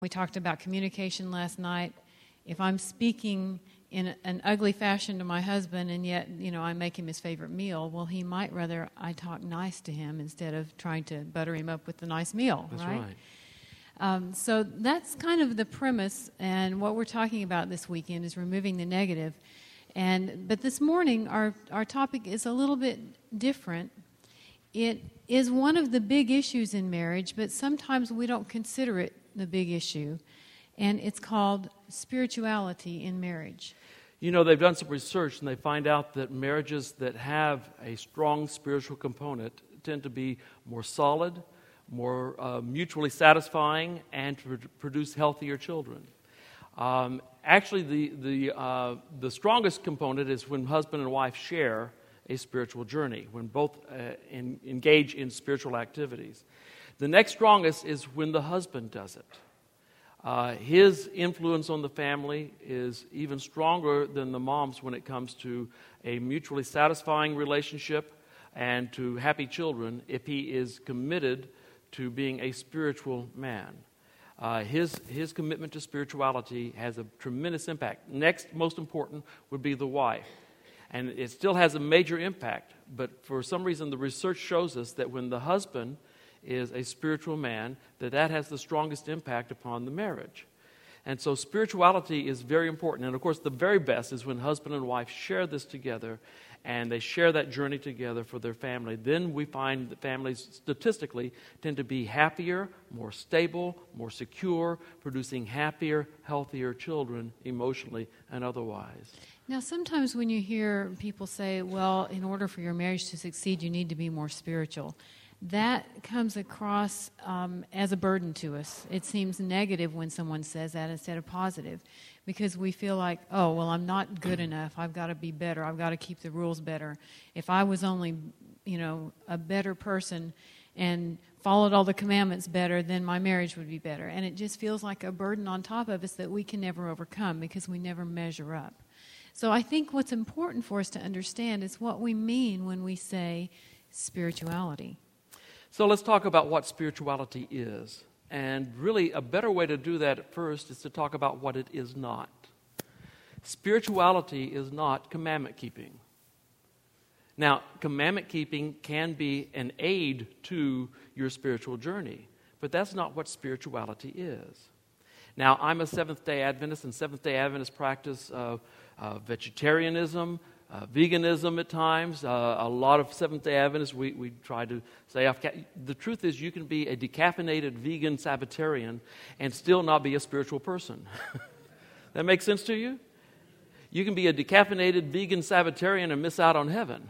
We talked about communication last night. If I'm speaking in an ugly fashion to my husband and yet, I make him his favorite meal, well, he might rather I talk nice to him instead of trying to butter him up with the nice meal, That's right? right. So that's kind of the premise, and what we're talking about this weekend is removing the negative. But this morning, our topic is a little bit different. It is one of the big issues in marriage, but sometimes we don't consider it the big issue, and it's called spirituality in marriage. They've done some research, and they find out that marriages that have a strong spiritual component tend to be more solid, more mutually satisfying, and to produce healthier children. Actually, the strongest component is when husband and wife share a spiritual journey, when both engage in spiritual activities. The next strongest is when the husband does it. His influence on the family is even stronger than the mom's when it comes to a mutually satisfying relationship and to happy children if he is committed to being a spiritual man. His commitment to spirituality has a tremendous impact. Next, most important, would be the wife. And it still has a major impact, but for some reason the research shows us that when the husband is a spiritual man, that has the strongest impact upon the marriage. And so spirituality is very important. And of course, the very best is when husband and wife share this together and they share that journey together for their family. Then we find that families statistically tend to be happier, more stable, more secure, producing happier, healthier children emotionally and otherwise. Now, sometimes when you hear people say, well, in order for your marriage to succeed, you need to be more spiritual, that comes across as a burden to us. It seems negative when someone says that instead of positive, because we feel like, oh, well, I'm not good enough. I've got to be better. I've got to keep the rules better. If I was only, a better person and followed all the commandments better, then my marriage would be better. And it just feels like a burden on top of us that we can never overcome because we never measure up. So I think what's important for us to understand is what we mean when we say spirituality. So let's talk about what spirituality is. And really, a better way to do that at first is to talk about what it is not. Spirituality is not commandment keeping. Now, commandment keeping can be an aid to your spiritual journey, but that's not what spirituality is. Now, I'm a Seventh-day Adventist, and Seventh-day Adventists practice vegetarianism, veganism at times. A lot of Seventh-day Adventists, we try to say, the truth is you can be a decaffeinated vegan Sabbatarian and still not be a spiritual person. That makes sense to you? You can be a decaffeinated vegan Sabbatarian and miss out on heaven.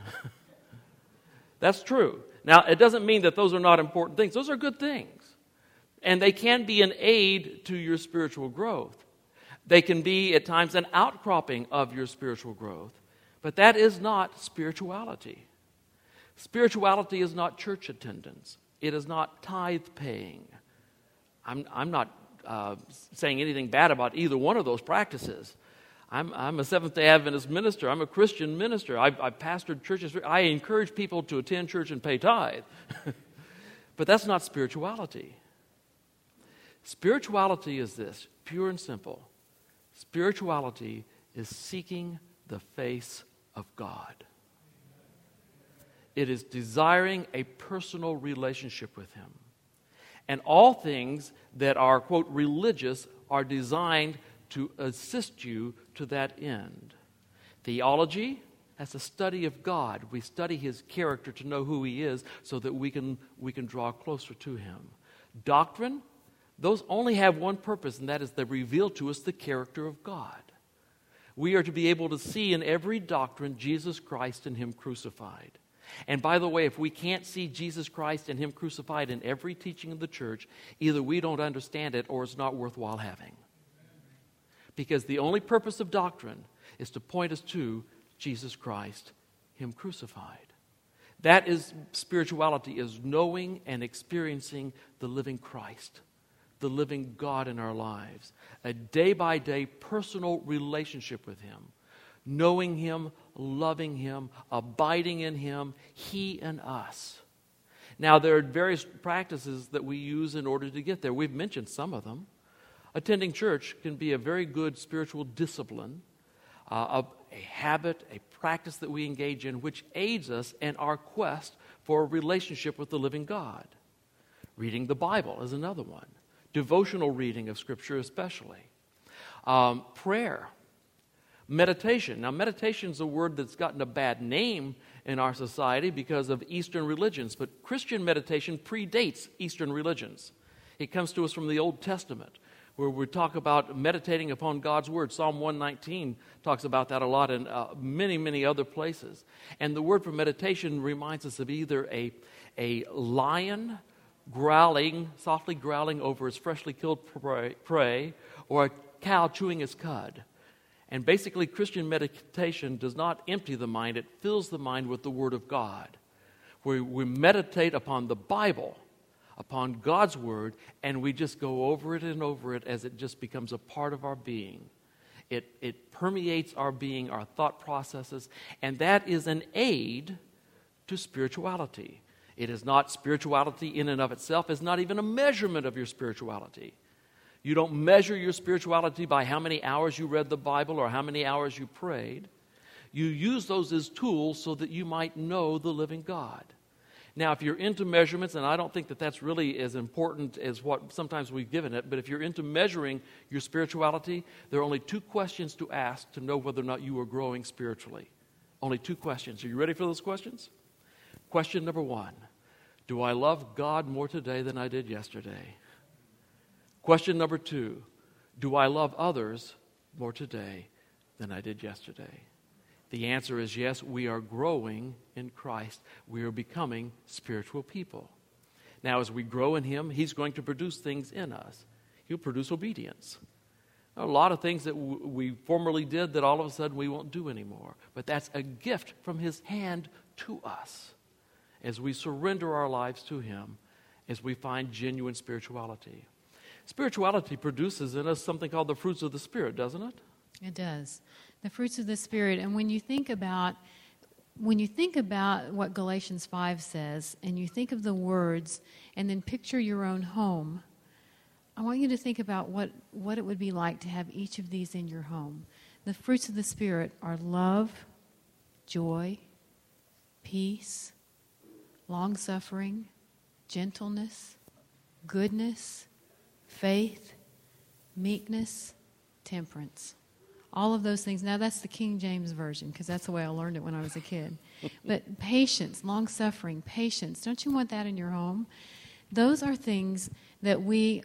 That's true. Now, it doesn't mean that those are not important things. Those are good things. And they can be an aid to your spiritual growth. They can be, at times, an outcropping of your spiritual growth. But that is not spirituality. Spirituality is not church attendance. It is not tithe paying. I'm not saying anything bad about either one of those practices. I'm a Seventh-day Adventist minister. I'm a Christian minister. I pastored churches. I encourage people to attend church and pay tithe. But that's not spirituality. Spirituality is this, pure and simple. Spirituality is seeking the face of God. It is desiring a personal relationship with Him. And all things that are, quote, religious are designed to assist you to that end. Theology, that's a study of God. We study His character to know who He is so that we can draw closer to Him. Doctrine, those only have one purpose, and that is they reveal to us the character of God. We are to be able to see in every doctrine Jesus Christ and Him crucified. And by the way, if we can't see Jesus Christ and Him crucified in every teaching of the church, either we don't understand it or it's not worthwhile having. Because the only purpose of doctrine is to point us to Jesus Christ, Him crucified. That is spirituality, is knowing and experiencing the living Christ, the living God in our lives. A day-by-day personal relationship with Him. Knowing Him, loving Him, abiding in Him, He and us. Now, there are various practices that we use in order to get there. We've mentioned some of them. Attending church can be a very good spiritual discipline, a habit, a practice that we engage in, which aids us in our quest for a relationship with the living God. Reading the Bible is another one. Devotional reading of Scripture especially. Prayer. Meditation. Now, meditation is a word that's gotten a bad name in our society because of Eastern religions, but Christian meditation predates Eastern religions. It comes to us from the Old Testament, where we talk about meditating upon God's Word. Psalm 119 talks about that a lot, and many, many other places. And the word for meditation reminds us of either a lion softly growling over his freshly killed prey, or a cow chewing his cud. And basically, Christian meditation does not empty the mind, it fills the mind with the Word of God. Where we meditate upon the Bible, upon God's Word, and we just go over it and over it as it just becomes a part of our being. It permeates our being, our thought processes, and that is an aid to spirituality. It is not spirituality in and of itself. It's not even a measurement of your spirituality. You don't measure your spirituality by how many hours you read the Bible or how many hours you prayed. You use those as tools so that you might know the living God. Now, if you're into measurements, and I don't think that that's really as important as what sometimes we've given it, but if you're into measuring your spirituality, there are only 2 questions to ask to know whether or not you are growing spiritually. Only 2 questions. Are you ready for those questions? Question number 1, do I love God more today than I did yesterday? Question number 2, do I love others more today than I did yesterday? The answer is yes, we are growing in Christ. We are becoming spiritual people. Now, as we grow in Him, He's going to produce things in us. He'll produce obedience. A lot of things that we formerly did that all of a sudden we won't do anymore. But that's a gift from His hand to us as we surrender our lives to Him, as we find genuine spirituality. Spirituality produces in us something called the fruits of the Spirit, doesn't it? It does. The fruits of the Spirit. And when you think about what Galatians 5 says, and you think of the words, and then picture your own home, I want you to think about what it would be like to have each of these in your home. The fruits of the Spirit are love, joy, peace, long-suffering, gentleness, goodness, faith, meekness, temperance. All of those things. Now, that's the King James Version, because that's the way I learned it when I was a kid. But patience, long-suffering, patience. Don't you want that in your home? Those are things that we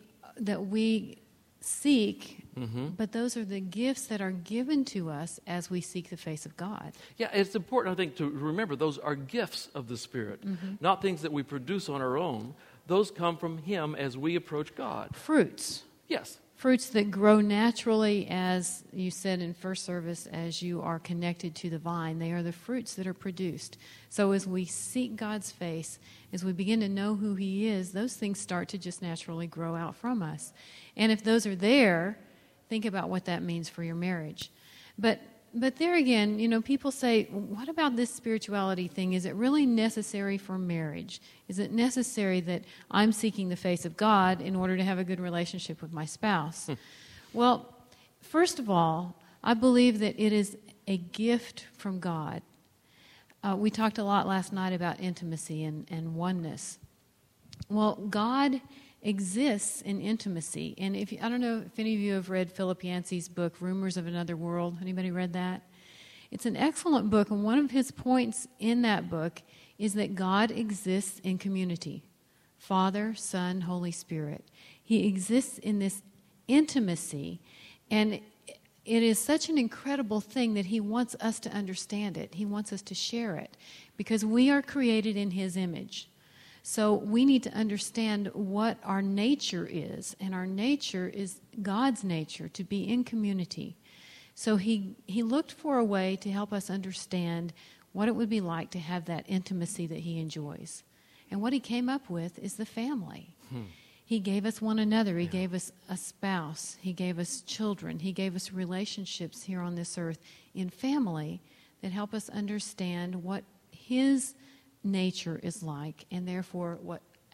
seek, but those are the gifts that are given to us as we seek the face of God. Yeah, it's important, I think, to remember those are gifts of the Spirit, not things that we produce on our own. Those come from Him as we approach God. Fruits. Yes. Fruits that grow naturally, as you said in first service, as you are connected to the vine. They are the fruits that are produced. So as we seek God's face, as we begin to know who He is, those things start to just naturally grow out from us. And if those are there, think about what that means for your marriage. But there again, people say, what about this spirituality thing? Is it really necessary for marriage? Is it necessary that I'm seeking the face of God in order to have a good relationship with my spouse? Well, first of all, I believe that it is a gift from God. We talked a lot last night about intimacy and oneness. Well, God exists in intimacy. And I don't know if any of you have read Philip Yancey's book, Rumors of Another World. Anybody read that? It's an excellent book, and one of his points in that book is that God exists in community. Father, Son, Holy Spirit. He exists in this intimacy, and it is such an incredible thing that He wants us to understand it. He wants us to share it, because we are created in His image. So we need to understand what our nature is, and our nature is God's nature, to be in community. So he looked for a way to help us understand what it would be like to have that intimacy that He enjoys. And what He came up with is the family. He gave us one another. He gave us a spouse. He gave us children. He gave us relationships here on this earth in family that help us understand what His nature is like, and therefore what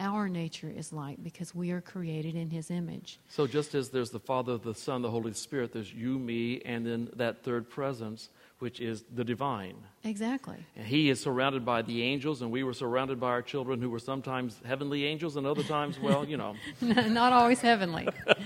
our nature is like, because we are created in His image. So just as there's the Father, the Son, the Holy Spirit, there's you, me, and then that third presence, which is the divine. Exactly. And He is surrounded by the angels, and we were surrounded by our children who were sometimes heavenly angels and other times, well, you know. Not always heavenly.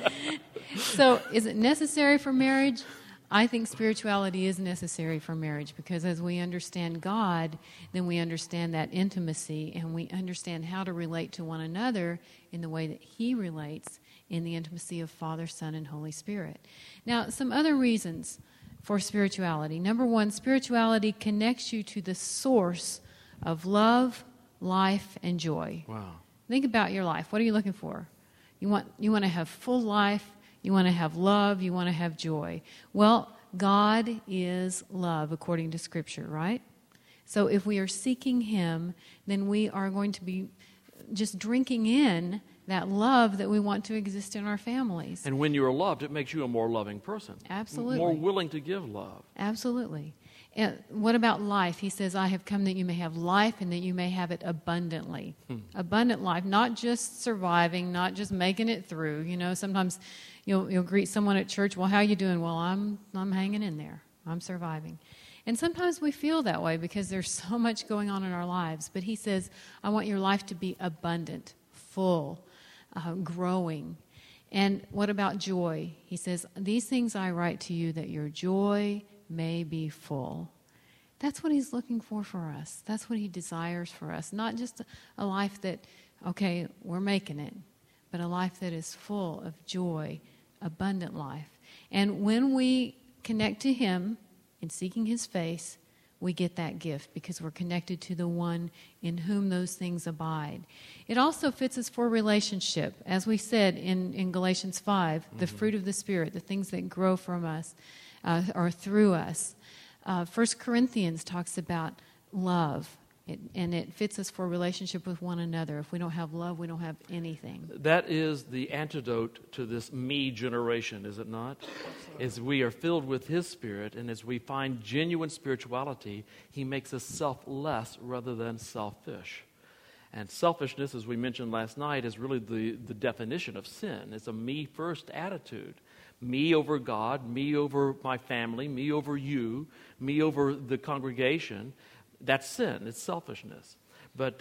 So is it necessary for marriage? I think spirituality is necessary for marriage, because as we understand God, then we understand that intimacy, and we understand how to relate to one another in the way that He relates, in the intimacy of Father, Son, and Holy Spirit. Now, some other reasons for spirituality. Number one, spirituality connects you to the source of love, life, and joy. Wow. Think about your life. What are you looking for? You want to have full life. You want to have love. You want to have joy. Well, God is love, according to Scripture, right? So if we are seeking Him, then we are going to be just drinking in that love that we want to exist in our families. And when you're loved, it makes you a more loving person. Absolutely. More willing to give love. Absolutely. And what about life? He says, I have come that you may have life and that you may have it abundantly. Abundant life, not just surviving, not just making it through. You know, sometimes you'll greet someone at church, well, how you doing? Well, I'm hanging in there. I'm surviving. And sometimes we feel that way because there's so much going on in our lives. But He says, I want your life to be abundant, full, growing. And what about joy? He says, these things I write to you that your joy may be full. That's what He's looking for us. That's what He desires for us. Not just a life that, okay, we're making it, but a life that is full of joy, abundant life. And when we connect to Him in seeking His face, we get that gift because we're connected to the one in whom those things abide. It also fits us for relationship. As we said in Galatians 5, the fruit of the Spirit, the things that grow from us or through us. 1 Corinthians talks about love, and it fits us for relationship with one another. If we don't have love, we don't have anything. That is the antidote to this me generation, is it not? As we are filled with His Spirit, and as we find genuine spirituality, He makes us selfless rather than selfish. And selfishness, as we mentioned last night, is really the definition of sin. It's a me-first attitude. Me over God, me over my family, me over you, me over the congregation. That's sin. It's selfishness. But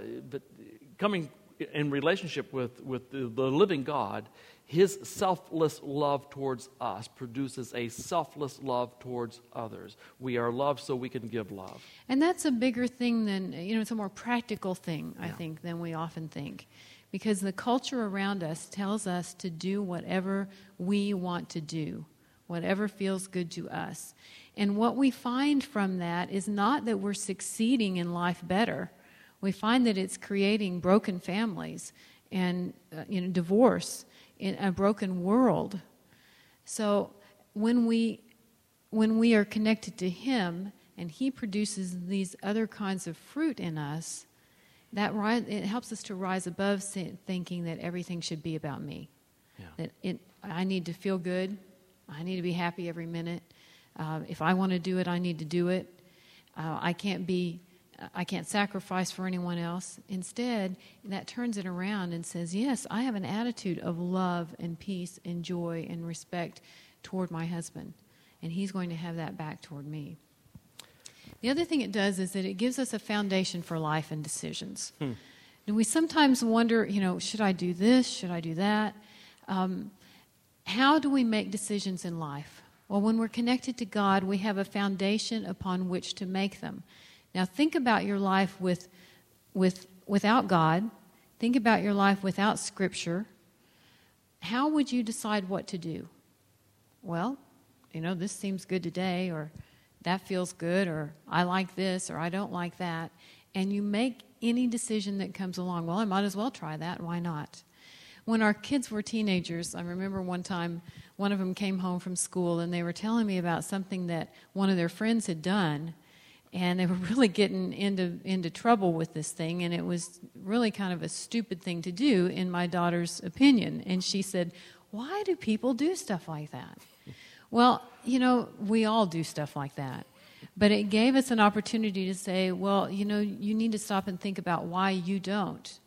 coming in relationship with the living God, His selfless love towards us produces a selfless love towards others. We are loved so we can give love. And that's a bigger thing than, it's a more practical thing, I think, than we often think. Because the culture around us tells us to do whatever we want to do, whatever feels good to us. And what we find from that is not that we're succeeding in life better. We find that it's creating broken families and divorce in a broken world. So when we are connected to Him and He produces these other kinds of fruit in us, it helps us to rise above thinking that everything should be about me. Yeah. That I need to feel good. I need to be happy every minute. If I want to do it, I need to do it. I can't sacrifice for anyone else. Instead, that turns it around and says, yes, I have an attitude of love and peace and joy and respect toward my husband, and he's going to have that back toward me. The other thing it does is that it gives us a foundation for life and decisions. And we sometimes wonder, should I do this? Should I do that? How do we make decisions in life? Well, when we're connected to God, we have a foundation upon which to make them. Now, think about your life without God. Think about your life without Scripture. How would you decide what to do? Well, this seems good today, or that feels good, or I like this, or I don't like that. And you make any decision that comes along. Well, I might as well try that. Why not? When our kids were teenagers, I remember one time one of them came home from school and they were telling me about something that one of their friends had done, and they were really getting into trouble with this thing, and it was really kind of a stupid thing to do, in my daughter's opinion. And she said, why do people do stuff like that? Well, we all do stuff like that. But it gave us an opportunity to say, well, you need to stop and think about why you don't.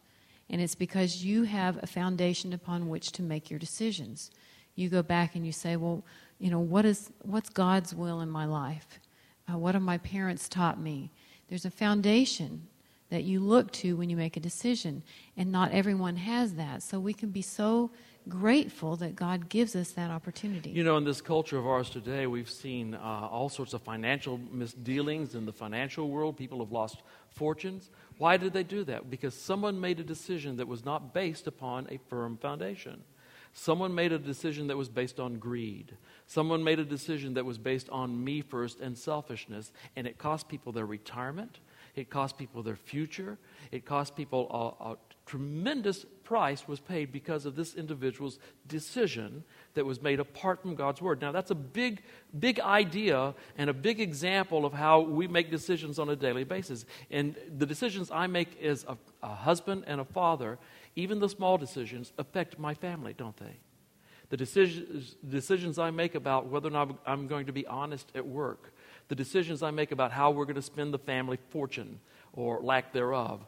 And it's because you have a foundation upon which to make your decisions. You go back and you say, well, what's God's will in my life? What have my parents taught me? There's a foundation that you look to when you make a decision, and not everyone has that. So we can be so grateful that God gives us that opportunity. In this culture of ours today, we've seen all sorts of financial misdealings in the financial world. People have lost fortunes. Why did they do that? Because someone made a decision that was not based upon a firm foundation. Someone made a decision that was based on greed. Someone made a decision that was based on me first and selfishness, and it cost people their retirement. It cost people their future. It cost people a tremendous price was paid because of this individual's decision that was made apart from God's Word. Now, that's a big, big idea and a big example of how we make decisions on a daily basis. And the decisions I make as a husband and a father, even the small decisions, affect my family, don't they? The decisions I make about whether or not I'm going to be honest at work, the decisions I make about how we're going to spend the family fortune or lack thereof,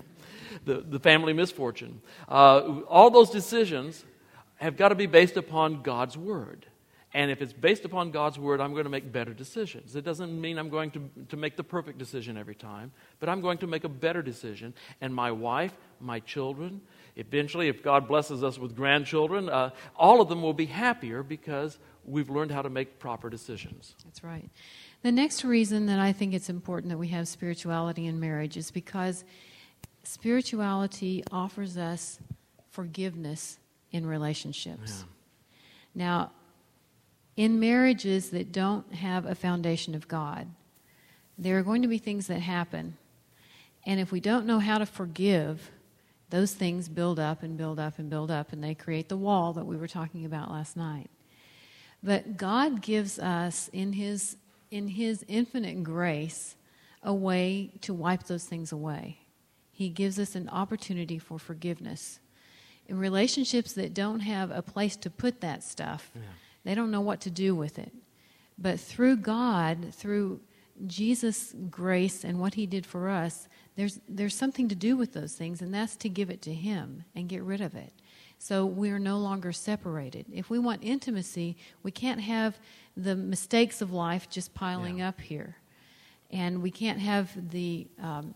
the family misfortune. All those decisions have got to be based upon God's Word. And if it's based upon God's Word, I'm going to make better decisions. It doesn't mean I'm going to make the perfect decision every time, but I'm going to make a better decision. And my wife, my children, eventually, if God blesses us with grandchildren, all of them will be happier because we've learned how to make proper decisions. That's right. The next reason that I think it's important that we have spirituality in marriage is because spirituality offers us forgiveness in relationships. Yeah. Now, in marriages that don't have a foundation of God, there are going to be things that happen. And if we don't know how to forgive, those things build up and build up and build up, and they create the wall that we were talking about last night. But God gives us, in His infinite grace, a way to wipe those things away. He gives us an opportunity for forgiveness. In relationships that don't have a place to put that stuff, they don't know what to do with it. But through God, through Jesus' grace and what He did for us, there's something to do with those things, and that's to give it to Him and get rid of it. So we're no longer separated. If we want intimacy, we can't have the mistakes of life just piling up here. And we can't have the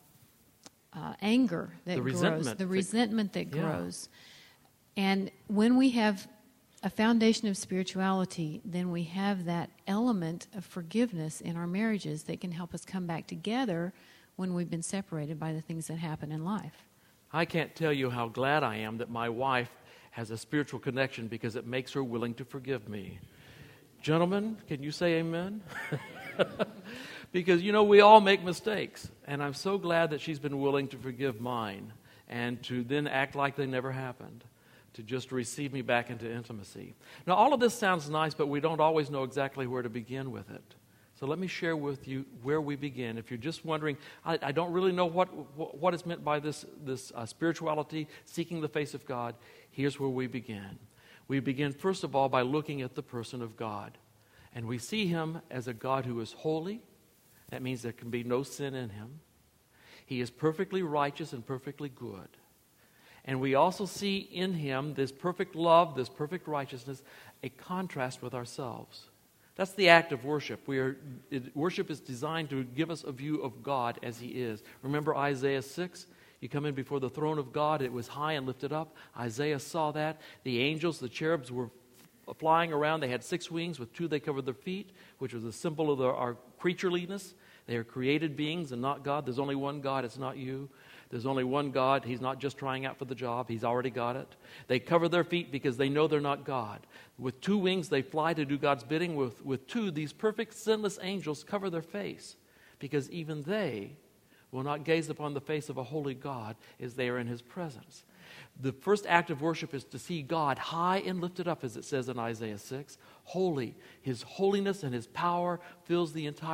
anger that grows, the resentment that grows. And when we have a foundation of spirituality, then we have that element of forgiveness in our marriages that can help us come back together when we've been separated by the things that happen in life. I can't tell you how glad I am that my wife has a spiritual connection because it makes her willing to forgive me. Gentlemen, can you say amen? Because, we all make mistakes, and I'm so glad that she's been willing to forgive mine and to then act like they never happened, to just receive me back into intimacy. Now, all of this sounds nice, but we don't always know exactly where to begin with it. So let me share with you where we begin. If you're just wondering, I don't really know what is meant by this spirituality, seeking the face of God, here's where we begin. We begin, first of all, by looking at the person of God. And we see Him as a God who is holy. That means there can be no sin in Him. He is perfectly righteous and perfectly good. And we also see in Him this perfect love, this perfect righteousness, a contrast with ourselves. That's the act of worship. Worship is designed to give us a view of God as He is. Remember Isaiah 6? You come in before the throne of God. It was high and lifted up. Isaiah saw that. The angels, the cherubs were flying around. They had 6 wings. With 2 they covered their feet, which was a symbol of our creatureliness. They are created beings and not God. There's only one God. It's not you. There's only one God. He's not just trying out for the job. He's already got it. They cover their feet because they know they're not God. With 2 wings, they fly to do God's bidding. With 2, these perfect, sinless angels cover their face because even they will not gaze upon the face of a holy God as they are in His presence. The first act of worship is to see God high and lifted up, as it says in Isaiah 6. Holy. His holiness and His power fills the entire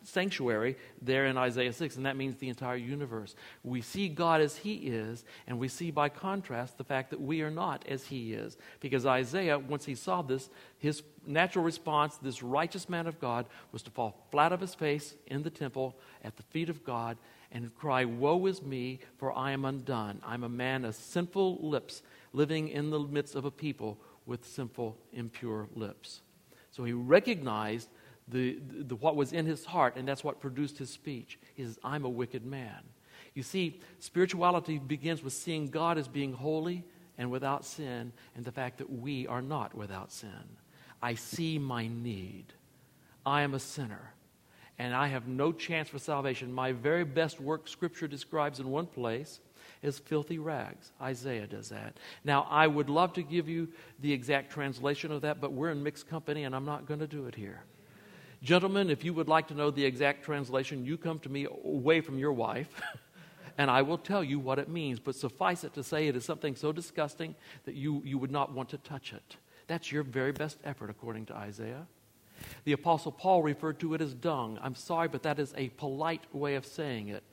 sanctuary there in Isaiah 6, and that means the entire universe. We see God as he is, and we see by contrast the fact that we are not as he is. Because Isaiah, once he saw this, his natural response, this righteous man of God, was to fall flat on his face in the temple at the feet of God and cry, "Woe is me, for I am undone. I'm a man of sinful lips, living in the midst of a people with sinful, impure lips." So he recognized the what was in his heart, and that's what produced his speech. He says, "I'm a wicked man." You see, spirituality begins with seeing God as being holy and without sin, and the fact that we are not without sin. I see my need. I am a sinner, and I have no chance for salvation. My very best work, Scripture describes in one place, is filthy rags. Isaiah does that. Now, I would love to give you the exact translation of that, but we're in mixed company, and I'm not going to do it here. Gentlemen, if you would like to know the exact translation, you come to me away from your wife, and I will tell you what it means. But suffice it to say, it is something so disgusting that you would not want to touch it. That's your very best effort, according to Isaiah. The Apostle Paul referred to it as dung. I'm sorry, but that is a polite way of saying it.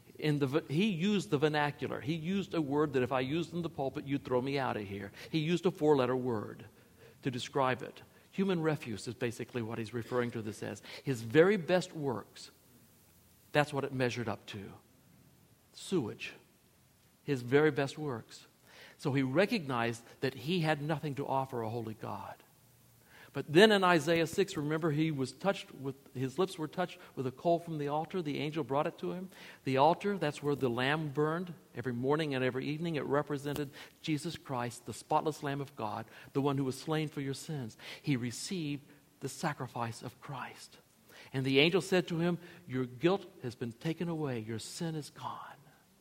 He used the vernacular. He used a word that if I used in the pulpit, you'd throw me out of here. He used a 4-letter word to describe it. Human refuse is basically what he's referring to this as. His very best works, that's what it measured up to. Sewage. His very best works. So he recognized that he had nothing to offer a holy God. But then in Isaiah 6, remember, his lips were touched with a coal from the altar. The angel brought it to him. The altar, that's where the lamb burned every morning and every evening. It represented Jesus Christ, the spotless Lamb of God, the one who was slain for your sins. He received the sacrifice of Christ. And the angel said to him, "Your guilt has been taken away. Your sin is gone."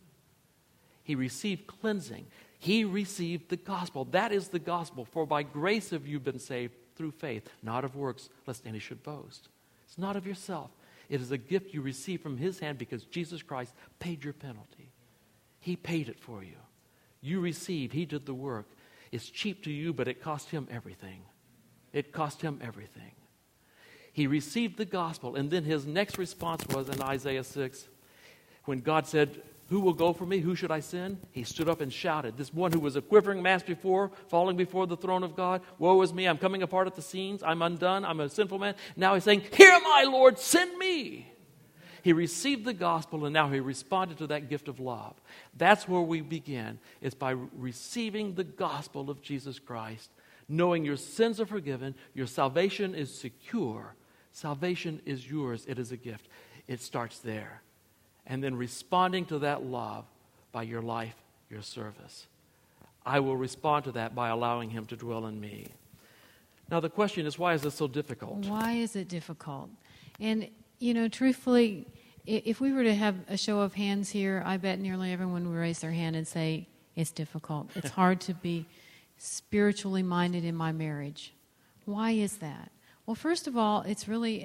He received cleansing. He received the gospel. That is the gospel. For by grace have you been saved through faith, not of works, lest any should boast. It's not of yourself. It is a gift you receive from his hand because Jesus Christ paid your penalty. He paid it for you. You receive. He did the work. It's cheap to you, but it cost him everything. It cost him everything. He received the gospel, and then his next response was in Isaiah 6, when God said, "Who will go for me? Who should I send?" He stood up and shouted. This one who was a quivering mass before, falling before the throne of God, "Woe is me, I'm coming apart at the seams, I'm undone, I'm a sinful man." Now he's saying, "Here am I, Lord, send me." He received the gospel, and now he responded to that gift of love. That's where we begin. It's by receiving the gospel of Jesus Christ, knowing your sins are forgiven, your salvation is secure. Salvation is yours. It is a gift. It starts there. And then responding to that love by your life, your service. I will respond to that by allowing him to dwell in me. Now the question is, why is this so difficult? Why is it difficult? And, truthfully, if we were to have a show of hands here, I bet nearly everyone would raise their hand and say, it's difficult. It's hard to be spiritually minded in my marriage. Why is that? Well, first of all, it's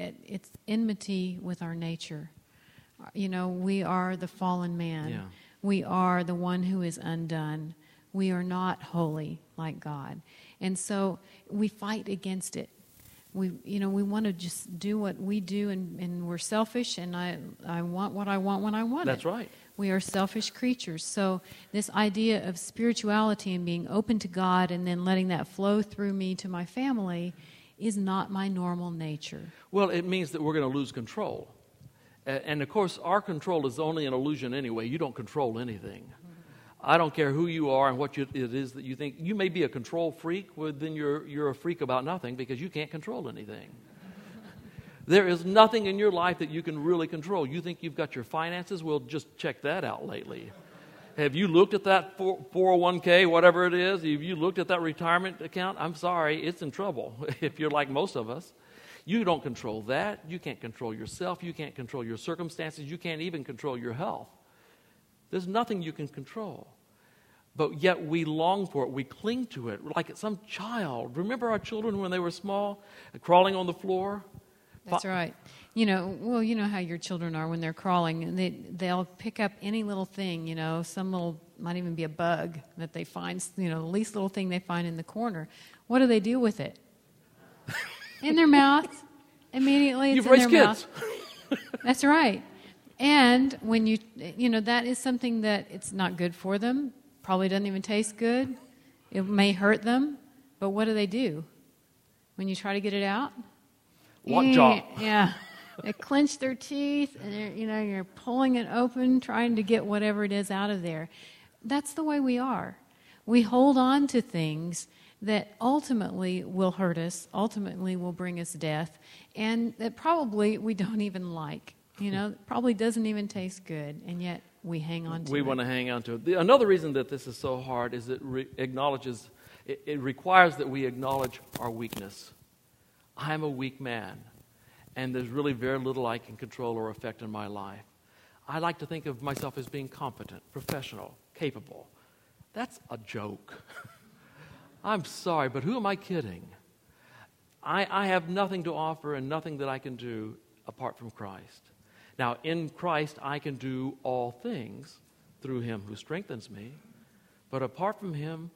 enmity with our nature. We are the fallen man. Yeah. We are the one who is undone. We are not holy like God. And so we fight against it. We want to just do what we do, and we're selfish, and I want what I want when I want it. That's right. We are selfish creatures. So this idea of spirituality and being open to God and then letting that flow through me to my family is not my normal nature. Well, it means that we're going to lose control. And, of course, our control is only an illusion anyway. You don't control anything. I don't care who you are and what it is that you think. You may be a control freak, well, then you're a freak about nothing because you can't control anything. There is nothing in your life that you can really control. You think you've got your finances? Well, just check that out lately. Have you looked at that 401k, whatever it is? Have you looked at that retirement account? I'm sorry, it's in trouble if you're like most of us. You don't control that. You can't control yourself. You can't control your circumstances. You can't even control your health. There's nothing you can control. But yet we long for it. We cling to it like some child. Remember our children when they were small, crawling on the floor? That's right. You know how your children are when they're crawling. And they'll pick up any little thing, some little, might even be a bug that they find, the least little thing they find in the corner. What do they do with it? In their mouth. Immediately it's You've in raised their kids. mouth. That's right. And when that is something that it's not good for them, probably doesn't even taste good. It may hurt them, but what do? When you try to get it out? Lockjaw. Yeah. They clench their teeth, and you're pulling it open, trying to get whatever it is out of there. That's the way we are. We hold on to things that ultimately will hurt us, ultimately will bring us death, and that probably we don't even like. Probably doesn't even taste good, and yet we hang on to it. We want to hang on to it. Another reason that this is so hard is it requires that we acknowledge our weakness. I'm a weak man, and there's really very little I can control or affect in my life. I like to think of myself as being competent, professional, capable. That's a joke. I'm sorry, but who am I kidding? I have nothing to offer and nothing that I can do apart from Christ. Now, in Christ, I can do all things through Him who strengthens me. But apart from Him,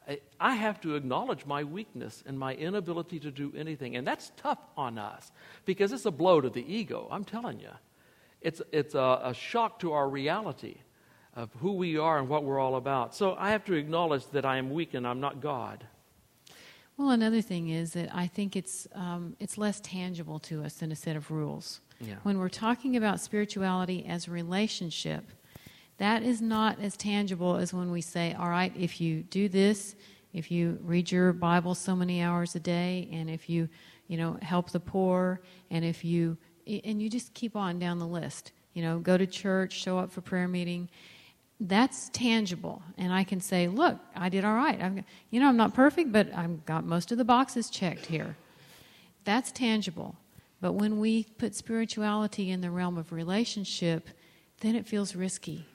I have to acknowledge my weakness and my inability to do anything. And that's tough on us because it's a blow to the ego, I'm telling you. It's a shock to our reality of who we are and what we're all about. So I have to acknowledge that I am weak and I'm not God. Well, another thing is that I think it's less tangible to us than a set of rules. Yeah. When we're talking about spirituality as a relationship, that is not as tangible as when we say, all right, if you do this, if you read your Bible so many hours a day, and if you help the poor, and you just keep on down the list, go to church, show up for prayer meeting, that's tangible. And I can say, look, I did all right. I'm not perfect, but I've got most of the boxes checked here. That's tangible. But when we put spirituality in the realm of relationship, then it feels risky.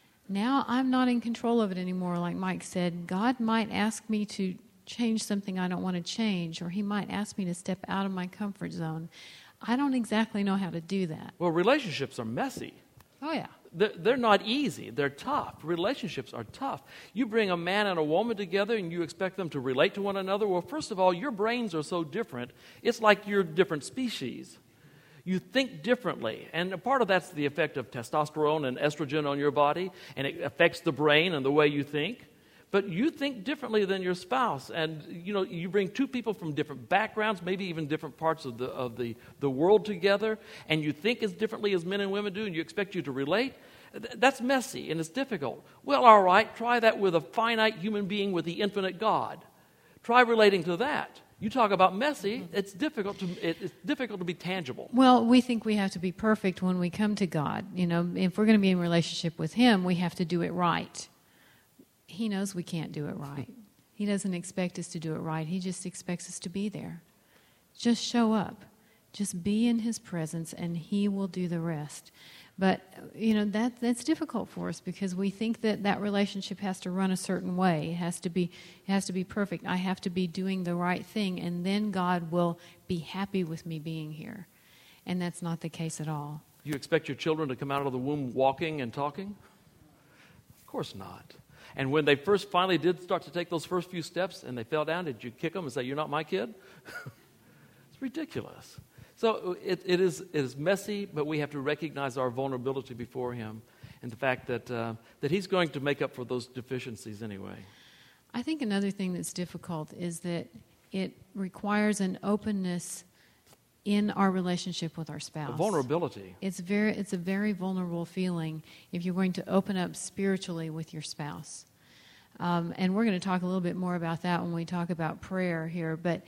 Now I'm not in control of it anymore, like Mike said. God might ask me to change something I don't want to change, or He might ask me to step out of my comfort zone. I don't exactly know how to do that. Well, relationships are messy. Oh, yeah. They're not easy. They're tough. Relationships are tough. You bring a man and a woman together and you expect them to relate to one another. Well, first of all, your brains are so different. It's like you're different species. You think differently. And a part of that's the effect of testosterone and estrogen on your body, and it affects the brain and the way you think. But you think differently than your spouse. And, you bring two people from different backgrounds, maybe even different parts of the world together, and you think as differently as men and women do, and you expect you to relate. That's messy, and it's difficult. Well, all right, try that with a finite human being with the infinite God. Try relating to that. You talk about messy, it's difficult to be tangible. Well, we think we have to be perfect when we come to God. If we're going to be in relationship with Him, we have to do it right. He knows we can't do it right. He doesn't expect us to do it right. He just expects us to be there. Just show up. Just be in His presence, and He will do the rest. But, that's difficult for us because we think that relationship has to run a certain way. It has to be perfect. I have to be doing the right thing, and then God will be happy with me being here. And that's not the case at all. You expect your children to come out of the womb walking and talking? Of course not. And when they finally did start to take those first few steps and they fell down, did you kick them and say, "You're not my kid"? It's ridiculous. So it is messy, but we have to recognize our vulnerability before Him and the fact that He's going to make up for those deficiencies anyway. I think another thing that's difficult is that it requires an openness in our relationship with our spouse. Vulnerability. It's a very vulnerable feeling if you're going to open up spiritually with your spouse. And we're going to talk a little bit more about that when we talk about prayer here. But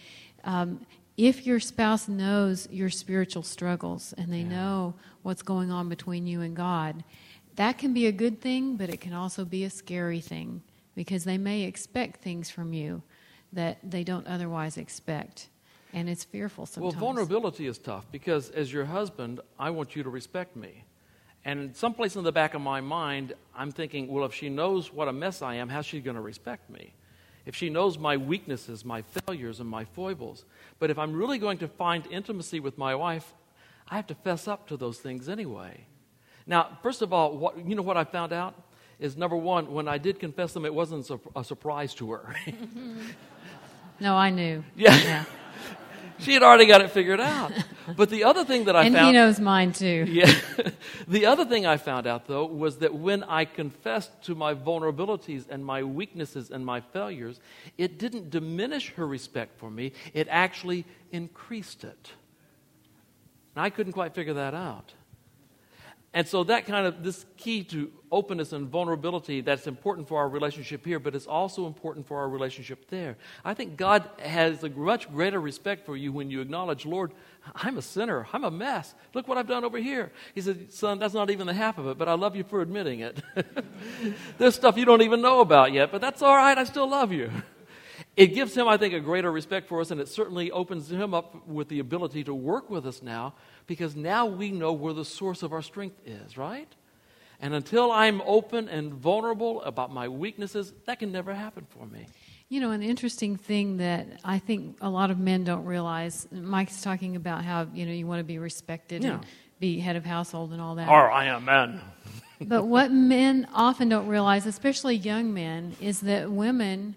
if your spouse knows your spiritual struggles and they know what's going on between you and God, that can be a good thing, but it can also be a scary thing because they may expect things from you that they don't otherwise expect. And it's fearful sometimes. Well, vulnerability is tough because as your husband, I want you to respect me. And someplace in the back of my mind, I'm thinking, well, if she knows what a mess I am, how's she going to respect me? If she knows my weaknesses, my failures, and my foibles. But if I'm really going to find intimacy with my wife, I have to fess up to those things anyway. Now, first of all, what I found out is, number one, when I did confess them, it wasn't a surprise to her. No, I knew. Yeah. She had already got it figured out. But the other thing that I and found... he knows mine too. Yeah. The other thing I found out, though, was that when I confessed to my vulnerabilities and my weaknesses and my failures, it didn't diminish her respect for me. It actually increased it. And I couldn't quite figure that out. And so that kind of, this key to openness and vulnerability, that's important for our relationship here, but it's also important for our relationship there. I think God has a much greater respect for you when you acknowledge, Lord, I'm a sinner. I'm a mess. Look what I've done over here. He said, son, that's not even the half of it, but I love you for admitting it. There's stuff you don't even know about yet, but that's all right. I still love you. It gives him, I think, a greater respect for us, and it certainly opens him up with the ability to work with us now, because now we know where the source of our strength is, right? And until I'm open and vulnerable about my weaknesses, that can never happen for me. You know, an interesting thing that I think a lot of men don't realize, Mike's talking about how, you want to be respected and be head of household and all that. Or I am man. But what men often don't realize, especially young men, is that women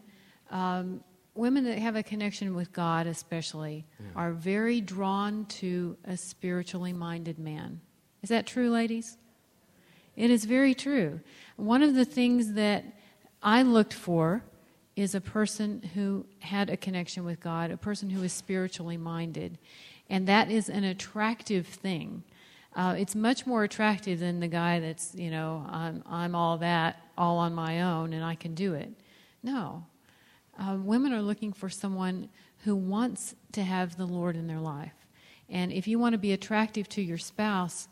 that have a connection with God especially are very drawn to a spiritually minded man. Is that true, ladies? It is very true. One of the things that I looked for is a person who had a connection with God, a person who is spiritually minded. And that is an attractive thing. It's much more attractive than the guy that's, I'm all that, all on my own, and I can do it. No. Women are looking for someone who wants to have the Lord in their life. And if you want to be attractive to your spouse,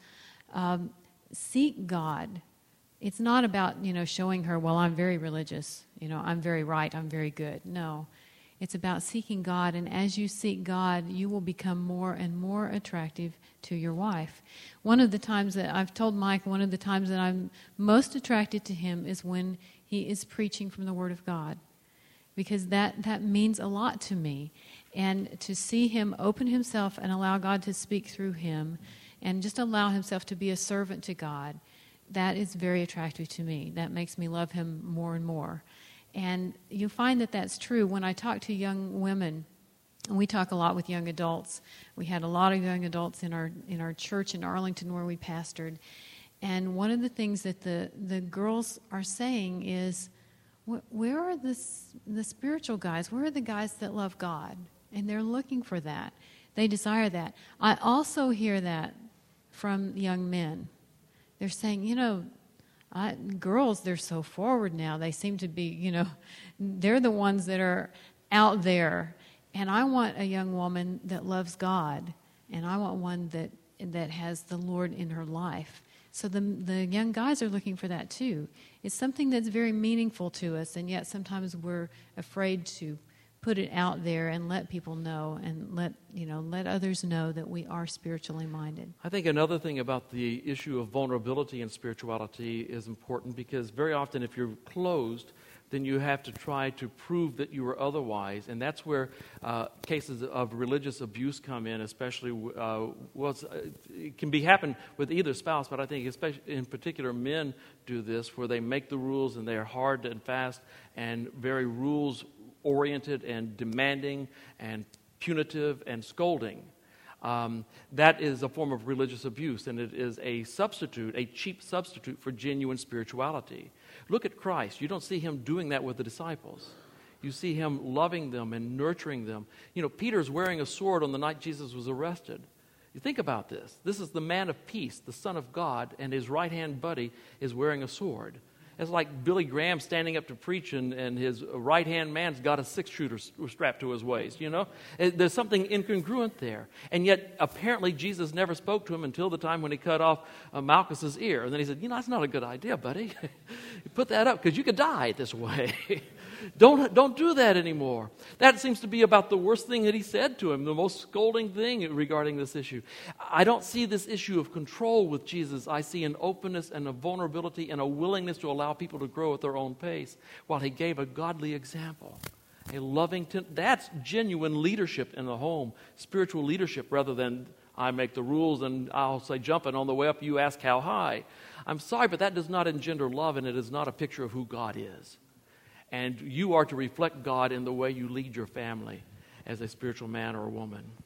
seek God. It's not about, showing her, well, I'm very religious, I'm very right, I'm very good. No. It's about seeking God, and as you seek God, you will become more and more attractive to your wife. One of the times that I've told Mike, one of the times that I'm most attracted to him is when he is preaching from the Word of God. Because that means a lot to me. And to see him open himself and allow God to speak through him and just allow himself to be a servant to God, that is very attractive to me. That makes me love him more and more. And you find that that's true when I talk to young women. And we talk a lot with young adults. We had a lot of young adults in our church in Arlington where we pastored. And one of the things that the girls are saying is, where are the spiritual guys? Where are the guys that love God? And they're looking for that. They desire that. I also hear that from young men. They're saying, girls, they're so forward now. They seem to be, they're the ones that are out there. And I want a young woman that loves God. And I want one that has the Lord in her life. So the young guys are looking for that too. It's something that's very meaningful to us, and yet sometimes we're afraid to put it out there and let people know and let others know that we are spiritually minded. I think another thing about the issue of vulnerability and spirituality is important, because very often if you're closed, then you have to try to prove that you are otherwise. And that's where cases of religious abuse come in, especially, it can happen with either spouse, but I think especially in particular men do this, where they make the rules and they are hard and fast and very rules-oriented and demanding and punitive and scolding. That is a form of religious abuse, and it is a cheap substitute for genuine spirituality. Look at Christ. You don't see him doing that with the disciples. You see him loving them and nurturing them. Peter's wearing a sword on the night Jesus was arrested. You think about this. This is the man of peace, the Son of God, and his right-hand buddy is wearing a sword. It's like Billy Graham standing up to preach and his right-hand man's got a six-shooter strapped to his waist, There's something incongruent there. And yet, apparently, Jesus never spoke to him until the time when he cut off Malchus's ear. And then he said, that's not a good idea, buddy. Put that up, because you could die this way. Don't do that anymore. That seems to be about the worst thing that he said to him, the most scolding thing regarding this issue. I don't see this issue of control with Jesus. I see an openness and a vulnerability and a willingness to allow people to grow at their own pace, while he gave a godly example. A loving, that's genuine leadership in the home, spiritual leadership, rather than I make the rules and I'll say jump, and on the way up you ask how high. I'm sorry, but that does not engender love, and it is not a picture of who God is. And you are to reflect God in the way you lead your family as a spiritual man or a woman.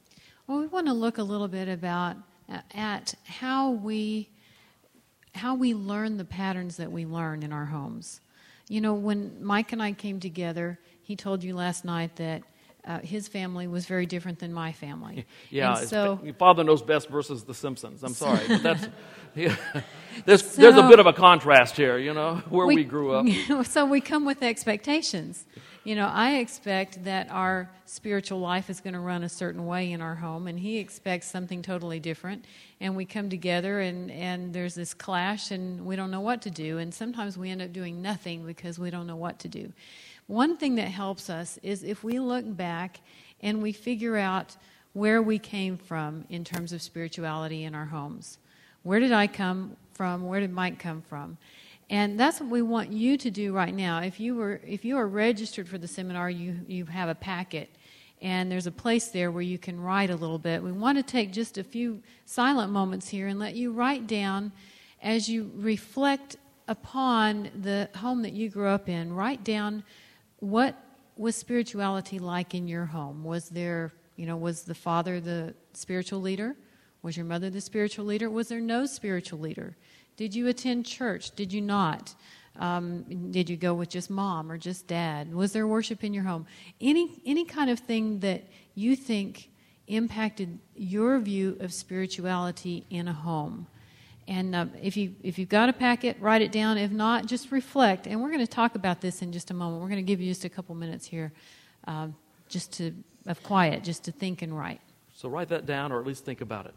Well, we want to look a little bit at how we learn the patterns that we learn in our homes. You know, when Mike and I came together, he told you last night that his family was very different than my family. Yeah, and so, Father Knows Best versus The Simpsons. I'm sorry, but that's there's a bit of a contrast here, you know, where we grew up. So we come with expectations. You know, I expect that our spiritual life is going to run a certain way in our home, and he expects something totally different. And we come together, and there's this clash, and we don't know what to do. And sometimes we end up doing nothing because we don't know what to do. One thing that helps us is if we look back and we figure out where we came from in terms of spirituality in our homes. Where did I come from? Where did Mike come from? And that's what we want you to do right now. If you are registered for the seminar, you have a packet, and there's a place there where you can write a little bit. We want to take just a few silent moments here and let you write down as you reflect upon the home that you grew up in. Write down what was spirituality like in your home. Was there, was the father the spiritual leader? Was your mother the spiritual leader? Was there no spiritual leader? Did you attend church? Did you not? Did you go with just mom or just dad? Was there worship in your home? Any kind of thing that you think impacted your view of spirituality in a home. And if you've got a packet, write it down. If not, just reflect. And we're going to talk about this in just a moment. We're going to give you just a couple minutes here of quiet, just to think and write. So write that down, or at least think about it.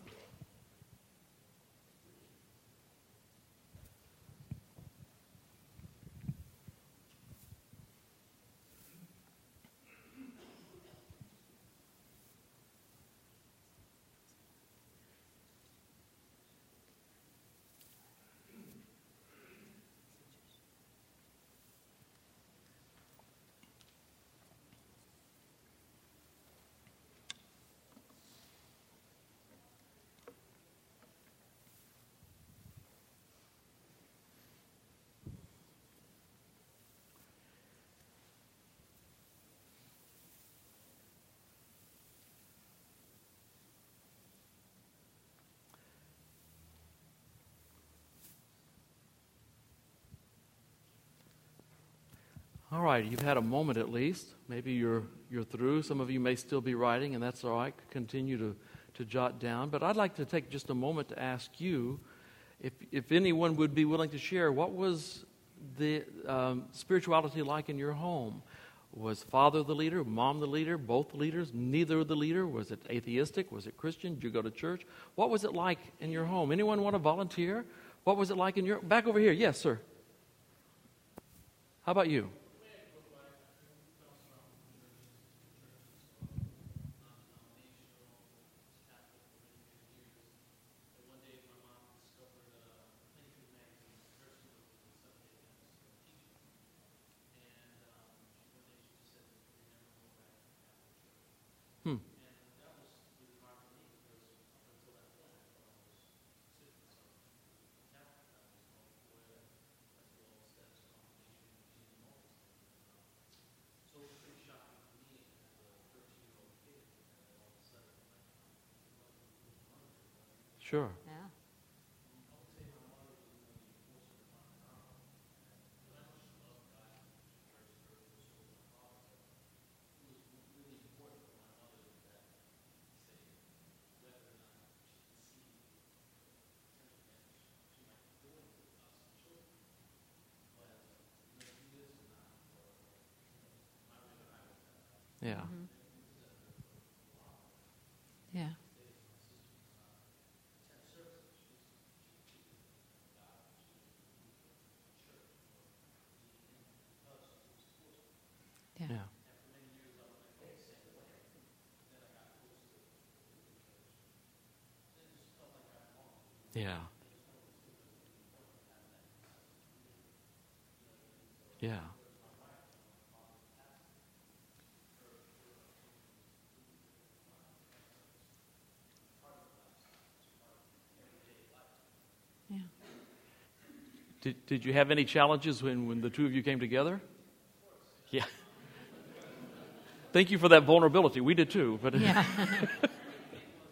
All right, you've had a moment at least. Maybe you're through. Some of you may still be writing, and that's all right. Continue to jot down. But I'd like to take just a moment to ask you if anyone would be willing to share, what was the spirituality like in your home? Was father the leader, mom the leader, both leaders, neither the leader? Was it atheistic? Was it Christian? Did you go to church? What was it like in your home? Anyone want to volunteer? What was it like in your... Back over here. Yes, sir. How about you? Sure. Yeah. Yeah. Mm-hmm. Yeah. Yeah. Yeah. Yeah. Yeah. Yeah. Did you have any challenges when the two of you came together? Yeah. Thank you for that vulnerability. We did too. But Yeah.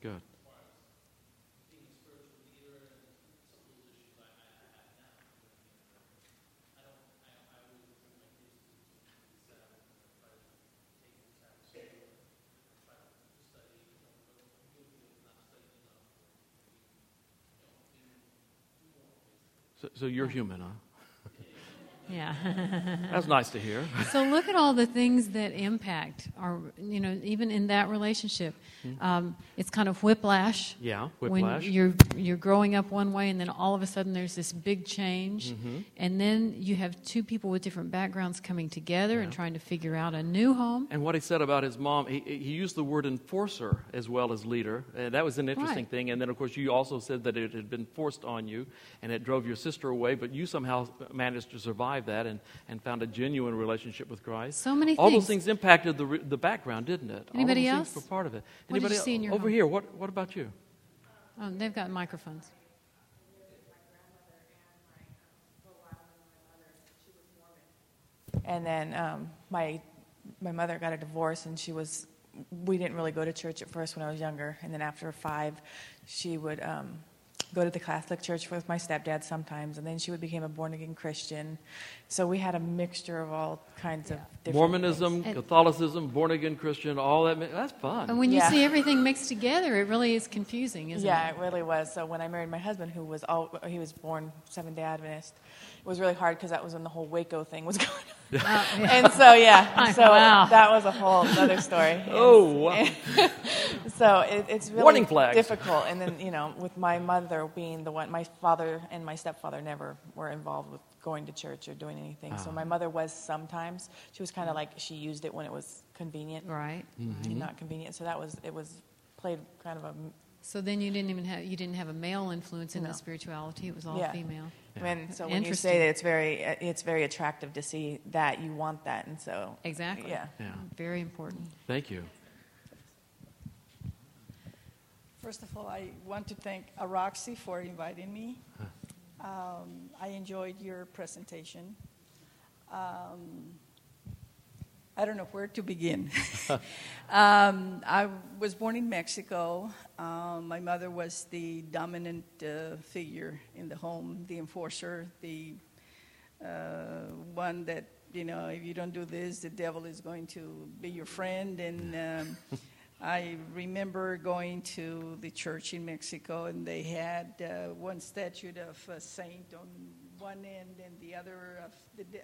Good. So you're human, huh? Yeah. That's nice to hear. So look at all the things that impact our, even in that relationship. It's kind of whiplash. Yeah, whiplash. When you're growing up one way, and then all of a sudden there's this big change, and then you have two people with different backgrounds coming together and trying to figure out a new home. And what he said about his mom, he used the word enforcer as well as leader. That was an interesting thing. And then, of course, you also said that it had been forced on you, and it drove your sister away, but you somehow managed to survive that and found a genuine relationship with Christ. So many All things. those things impacted the background, didn't it? Anybody All those else? things were part of it. What did you see in your over home? here? What about you? Oh, they've got microphones. And then my mother got a divorce, and we didn't really go to church at first when I was younger. And then after 5, she would go to the Catholic church with my stepdad sometimes, and then she would become a born-again Christian. So we had a mixture of all kinds of different Mormonism, things. Born-again Christian, Christian, all that. That's fun. And when you see everything mixed together, it really is confusing, isn't it? Yeah, it really was. So when I married my husband, he was born Seventh-day Adventist, it was really hard because that was when the whole Waco thing was going on. And so, Wow. that was a whole other story. Oh, wow. So it's really Warning flags. difficult. And then, with my mother being the one, my father and my stepfather never were involved with going to church or doing anything. So my mother was sometimes. She was kind of like, she used it when it was convenient. Right. And not convenient. So it was played kind of a... So then you didn't have a male influence in the spirituality. It was all female. So when you say that it's very attractive to see that, you want that, and so Exactly. yeah. Very important. Thank you. First of all, I want to thank Roxy for inviting me. I enjoyed your presentation. I don't know where to begin. I was born in Mexico. My mother was the dominant figure in the home, the enforcer, the one that, if you don't do this, the devil is going to be your friend. And I remember going to the church in Mexico, and they had one statue of a saint on one end and the other of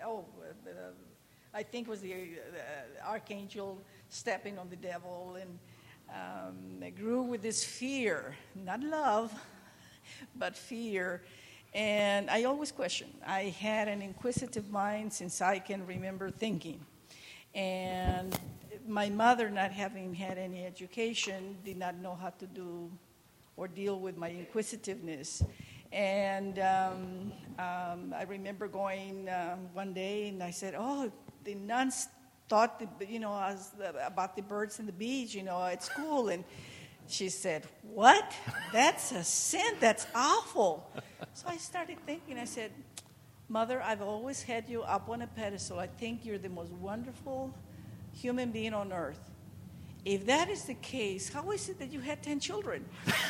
I think it was the archangel stepping on the devil, and I grew with this fear, not love, but fear. And I always questioned. I had an inquisitive mind since I can remember thinking. And my mother, not having had any education, did not know how to do or deal with my inquisitiveness. And I remember going one day, and I said, the nuns taught, about the birds and the bees, at school. And she said, what? That's a sin. That's awful. So I started thinking. I said, Mother, I've always had you up on a pedestal. I think you're the most wonderful human being on earth. If that is the case, how is it that you had 10 children?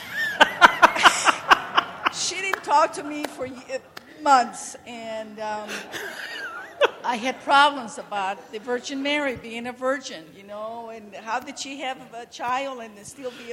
She didn't talk to me for months, and I had problems about the Virgin Mary being a virgin, and how did she have a child and still be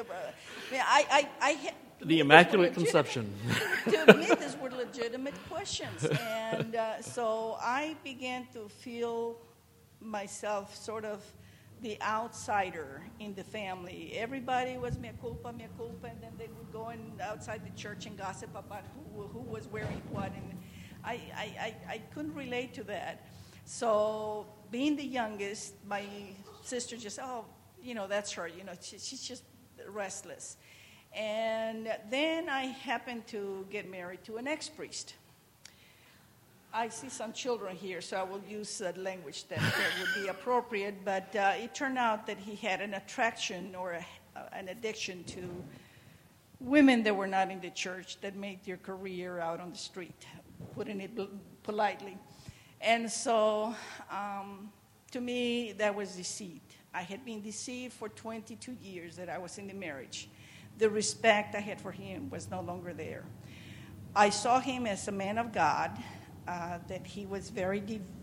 the Immaculate Conception. To me, these were legitimate questions, and so I began to feel myself sort of the outsider in the family. Everybody was mea culpa, and then they would go outside the church and gossip about who was wearing what, and I couldn't relate to that. So being the youngest, my sister just, that's her, she's just restless. And then I happened to get married to an ex-priest. I see some children here, so I will use language that would be appropriate, but it turned out that he had an attraction or an addiction to women that were not in the church, that made their career out on the street, putting it politely. And so, to me, that was deceit. I had been deceived for 22 years that I was in the marriage. the respect I had for him was no longer there. I saw him as a man of God, that he was very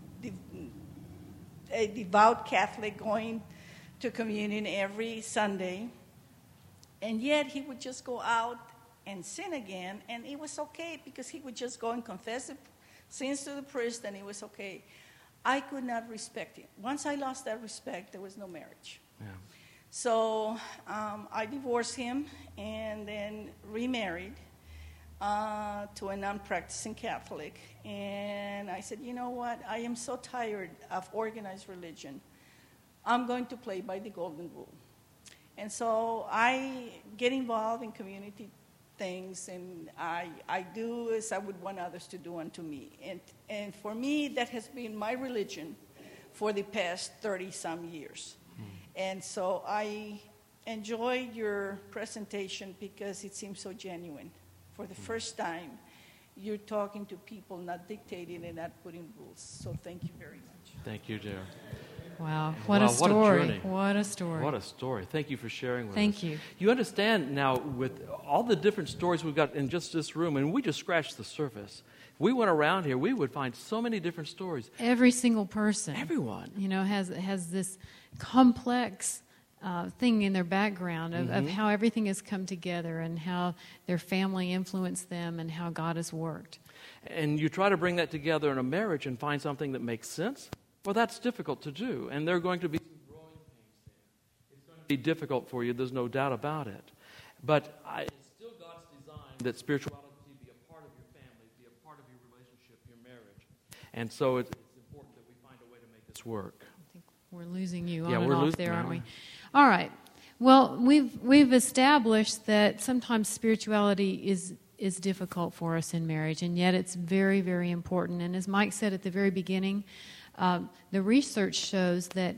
a devout Catholic, going to communion every Sunday, and yet he would just go out and sin again, and it was okay because he would just go and confess the sins to the priest, and it was okay. I could not respect him. Once I lost that respect, there was no marriage. Yeah. So I divorced him and then remarried to a non-practicing Catholic. And I said, you know what? I am so tired of organized religion. I'm going to play by the golden rule. And so I get involved in community things, and I do as I would want others to do unto me. And for me, that has been my religion for the past 30-some years. And so I enjoyed your presentation because it seems so genuine. For the first time, you're talking to people, not dictating and not putting rules. So thank you very much. Thank you, dear. Wow, what a Wow, what a story. journey. What a story. What a story. Thank you for sharing with us. Thank you. You understand now, with all the different stories we've got in just this room, and we just scratched the surface. If we went around here, we would find so many different stories. Every single person, Everyone. has this complex thing in their background of how everything has come together and how their family influenced them and how God has worked. And you try to bring that together in a marriage and find something that makes sense. Well, that's difficult to do, and there are going to be some growing pains there. It's going to be difficult for you, there's no doubt about it. But it's still God's design that spirituality be a part of your family, be a part of your relationship, your marriage. And so it's important that we find a way to make this work. I think we're losing you Yeah, on and we're off losing there, you. aren't we? All right. Well, we've established that sometimes spirituality is difficult for us in marriage, and yet it's very, very important. And as Mike said at the very beginning, the research shows that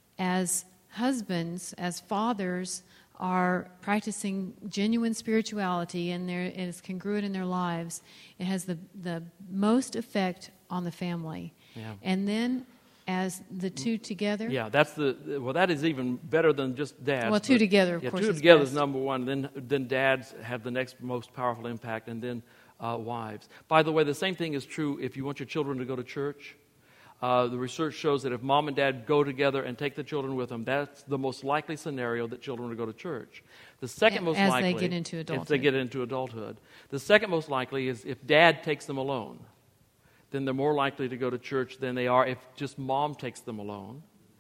as husbands, as fathers, are practicing genuine spirituality and it's congruent in their lives, it has the most effect on the family. Yeah. And then as the two together. Yeah, that is even better than just dads. Well, two together, of yeah, course, two is together best. is number one. Then dads have the next most powerful impact, and then wives. By the way, the same thing is true if you want your children to go to church. The research shows that if mom and dad go together and take the children with them, that's the most likely scenario that children will go to church. The second most As likely, they get into if they adulthood. get into adulthood. The second most likely is if dad takes them alone. Then they're more likely to go to church than they are if just mom takes them alone.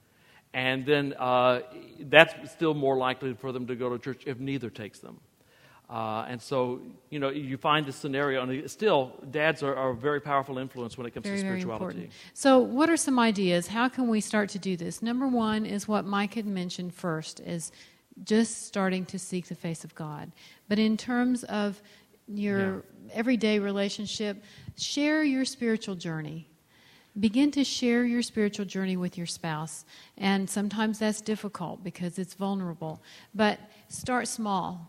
And then that's still more likely for them to go to church if neither takes them. And so, you find this scenario, and still, dads are a very powerful influence when it comes Very, to very spirituality. important. So what are some ideas? How can we start to do this? Number one is what Mike had mentioned first, is just starting to seek the face of God. But in terms of your everyday relationship, share your spiritual journey. Begin to share your spiritual journey with your spouse. And sometimes that's difficult because it's vulnerable. But start small.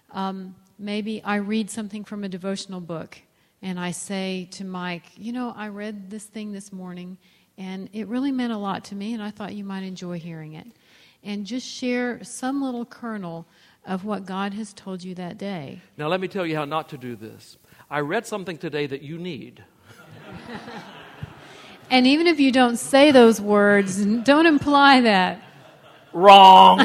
Maybe I read something from a devotional book and I say to Mike, I read this thing this morning and it really meant a lot to me and I thought you might enjoy hearing it. And just share some little kernel of what God has told you that day. Now, let me tell you how not to do this. I read something today that you need. And even if you don't say those words, don't imply that. Wrong.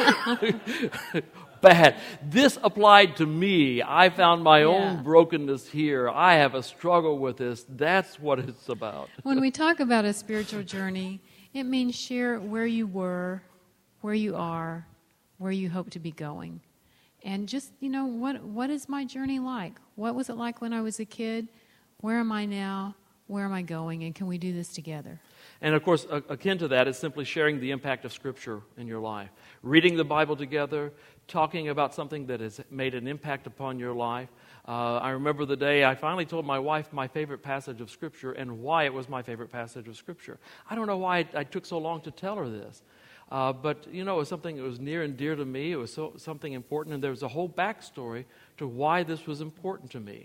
Bad. This applied to me. I found my own brokenness here. I have a struggle with this. That's what it's about. When we talk about a spiritual journey, it means share where you were, where you are, where you hope to be going. And just, what is my journey like? What was it like when I was a kid? Where am I now? Where am I going? And can we do this together? And of course, akin to that is simply sharing the impact of Scripture in your life. Reading the Bible together, talking about something that has made an impact upon your life. I remember the day I finally told my wife my favorite passage of Scripture and why it was my favorite passage of Scripture. I don't know why I took so long to tell her this. But, it was something that was near and dear to me. It was something important, and there was a whole backstory to why this was important to me.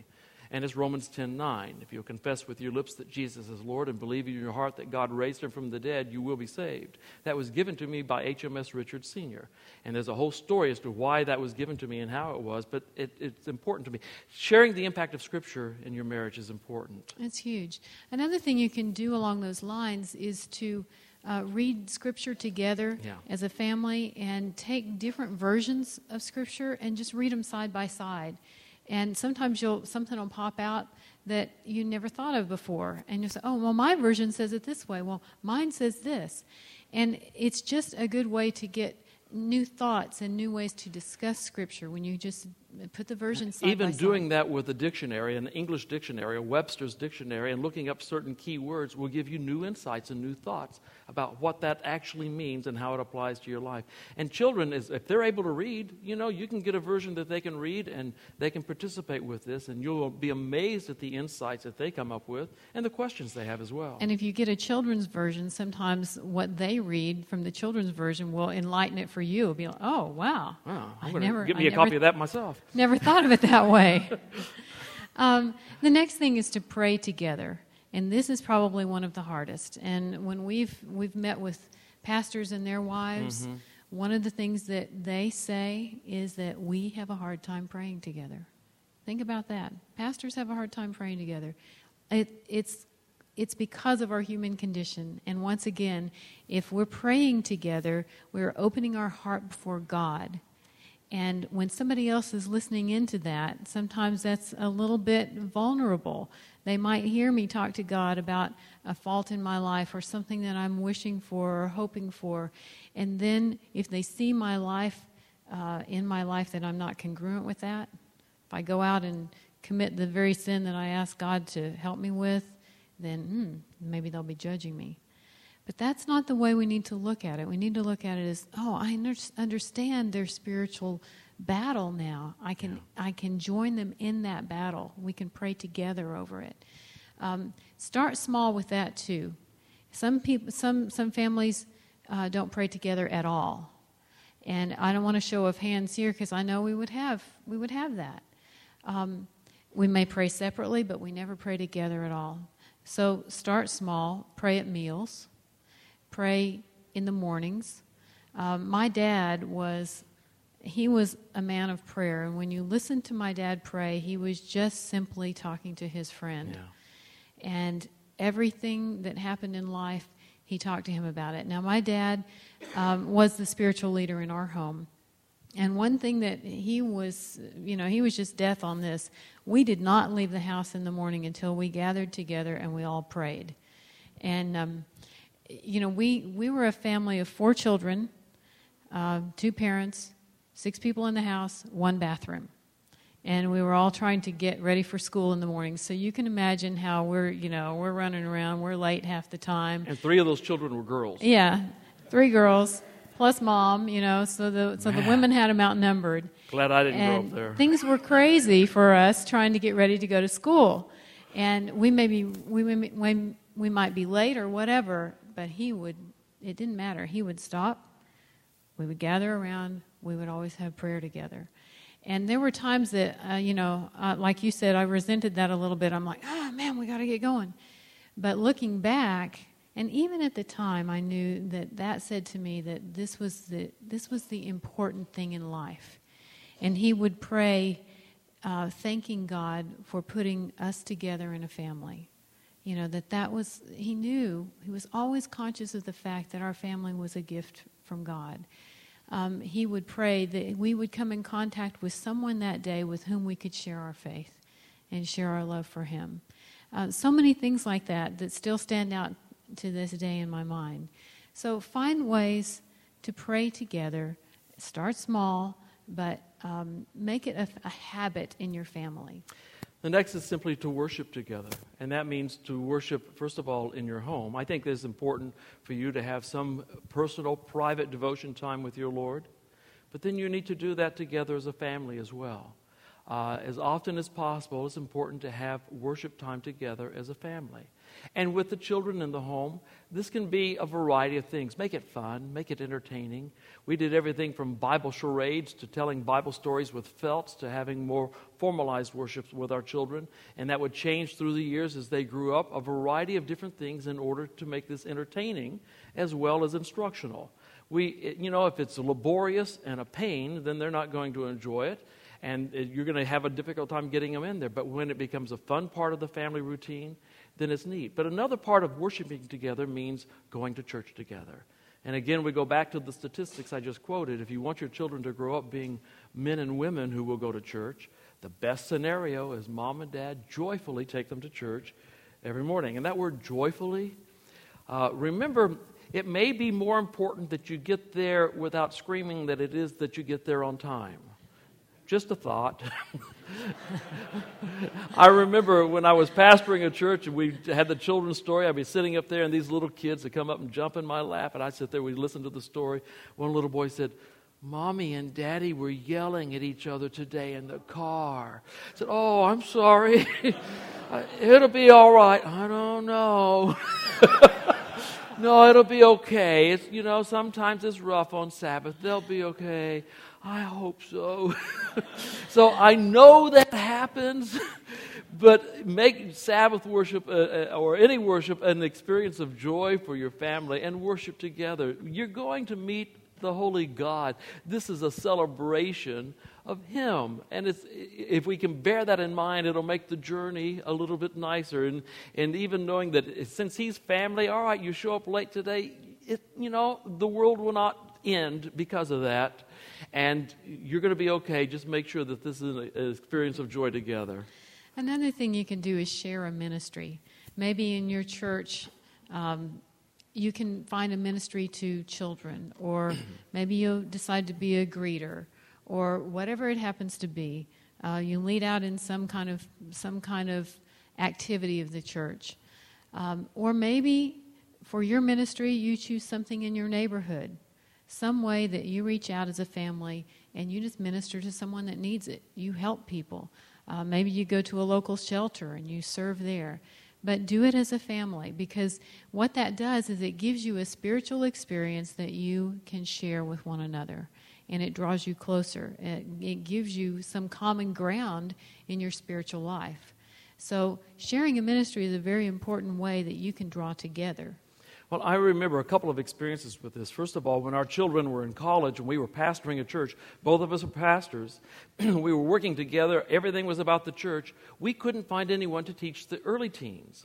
And it's Romans 10:9. If you'll confess with your lips that Jesus is Lord and believe in your heart that God raised him from the dead, you will be saved. That was given to me by HMS Richards Sr. And there's a whole story as to why that was given to me and how it was, but it's important to me. Sharing the impact of Scripture in your marriage is important. It's huge. Another thing you can do along those lines is to read Scripture together as a family and take different versions of Scripture and just read them side by side. And sometimes something will pop out that you never thought of before. And you'll say, oh, well, my version says it this way. Well, mine says this. And it's just a good way to get new thoughts and new ways to discuss Scripture when you just put the versions side by side. Even doing that with a dictionary, an English dictionary, a Webster's dictionary, and looking up certain key words will give you new insights and new thoughts about what that actually means and how it applies to your life. And children, if they're able to read, you can get a version that they can read and they can participate with this, and you'll be amazed at the insights that they come up with and the questions they have as well. And if you get a children's version, sometimes what they read from the children's version will enlighten it for you. It'll be like, oh, wow. I'm going to get me a copy of that myself. Never thought of it that way. The next thing is to pray together. And this is probably one of the hardest. And when we've met with pastors and their wives, one of the things that they say is that we have a hard time praying together. Think about that. Pastors have a hard time praying together. It's because of our human condition. And once again, if we're praying together, we're opening our heart before God. And when somebody else is listening into that, sometimes that's a little bit vulnerable. They might hear me talk to God about a fault in my life or something that I'm wishing for or hoping for. And then if they see my life, in my life that I'm not congruent with that, if I go out and commit the very sin that I ask God to help me with, then maybe they'll be judging me. But that's not the way we need to look at it. We need to look at it as, I understand their spiritual battle now. I can join them in that battle. We can pray together over it. Start small with that too. Some families don't pray together at all, and I don't want to show of hands here because I know we would have that. We may pray separately, but we never pray together at all. So start small. Pray at meals. Pray in the mornings. My dad was a man of prayer, and when you listen to my dad pray, he was just simply talking to his friend. Yeah. And everything that happened in life, he talked to him about it. Now, my dad was the spiritual leader in our home, and one thing that he was just death on this. We did not leave the house in the morning until we gathered together and we all prayed. And we were a family of 4 children, 2 parents, 6 people in the house, 1 bathroom. And we were all trying to get ready for school in the morning. So you can imagine how we're running around. We're late half the time. And 3 of those children were girls. Yeah, 3 girls plus mom. So the women had them outnumbered. Glad I didn't grow up there. Things were crazy for us trying to get ready to go to school, and we might be late or whatever. But it didn't matter. He would stop. We would gather around. We would always have prayer together. And there were times that, like you said, I resented that a little bit. I'm like, man, we got to get going. But looking back, and even at the time, I knew that said to me that this was the important thing in life. And he would pray, thanking God for putting us together in a family. He knew, he was always conscious of the fact that our family was a gift from God. He would pray that we would come in contact with someone that day with whom we could share our faith and share our love for him. So many things like that still stand out to this day in my mind. So find ways to pray together. Start small, but make it a habit in your family. The next is simply to worship together, and that means to worship, first of all, in your home. I think it's important for you to have some personal, private devotion time with your Lord, but then you need to do that together as a family as well. as often as possible, it's important to have worship time together as a family. And with the children in the home, this can be a variety of things. Make it fun, make it entertaining. We did everything from Bible charades to telling Bible stories with felts to having more formalized worships with our children. And that would change through the years as they grew up, a variety of different things in order to make this entertaining as well as instructional. If it's laborious and a pain, then they're not going to enjoy it. And you're going to have a difficult time getting them in there. But when it becomes a fun part of the family routine, then it's neat. But another part of worshiping together means going to church together. And again, we go back to the statistics I just quoted. If you want your children to grow up being men and women who will go to church, the best scenario is mom and dad joyfully take them to church every morning. And that word joyfully, remember, it may be more important that you get there without screaming than it is that you get there on time. Just a thought. I remember when I was pastoring a church and we had the children's story, I'd be sitting up there and these little kids would come up and jump in my lap and I'd sit there, we'd listen to the story. One little boy said, "Mommy and Daddy were yelling at each other today in the car." I said, "Oh, I'm sorry." "It'll be all right." "I don't know." "No, it'll be okay. It's, sometimes it's rough on Sabbath. They'll be okay." "I hope so." So I know that happens, but make Sabbath worship or any worship an experience of joy for your family and worship together. You're going to meet the Holy God. This is a celebration of Him. And if we can bear that in mind, it'll make the journey a little bit nicer. And even knowing that since He's family, all right, you show up late today, the world will not end because of that. And you're going to be okay. Just make sure that this is an experience of joy together. Another thing you can do is share a ministry. Maybe in your church, you can find a ministry to children, or maybe you'll decide to be a greeter, or whatever it happens to be. You lead out in some kind of activity of the church. Or maybe for your ministry, you choose something in your neighborhood. Some way that you reach out as a family and you just minister to someone that needs it. You help people. Maybe you go to a local shelter and you serve there. But do it as a family, because what that does is it gives you a spiritual experience that you can share with one another. And it draws you closer. It gives you some common ground in your spiritual life. So sharing a ministry is a very important way that you can draw together. Well, I remember a couple of experiences with this. First of all, when our children were in college and we were pastoring a church, both of us were pastors, we were working together, everything was about the church. We couldn't find anyone to teach the early teens.